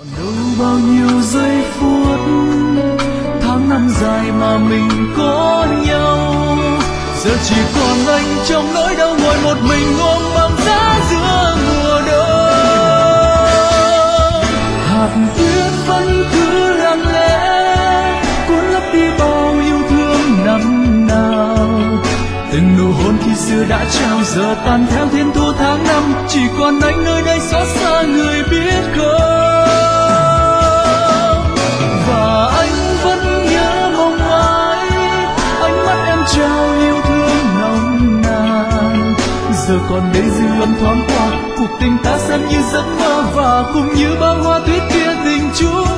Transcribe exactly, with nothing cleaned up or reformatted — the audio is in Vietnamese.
đâu bao nhiêu giây phút tháng năm dài mà mình có nhau, giờ chỉ còn anh trong nỗi đau ngồi một mình ôm băng giá giữa mùa đông. Hạt tuyết vẫn cứ lặng lẽ cuốn lấp đi bao yêu thương năm nào, từng nụ hôn khi xưa đã trao giờ tan theo thiên thu tháng năm, chỉ còn anh nơi đây xót xa người biết không. Và anh vẫn nhớ mong mãi ánh mắt em trao yêu thương nồng nàn, giờ còn đây dư âm thoáng qua cuộc tình ta xem như giấc mơ, và cũng như bao hoa tuyết kia tình chúng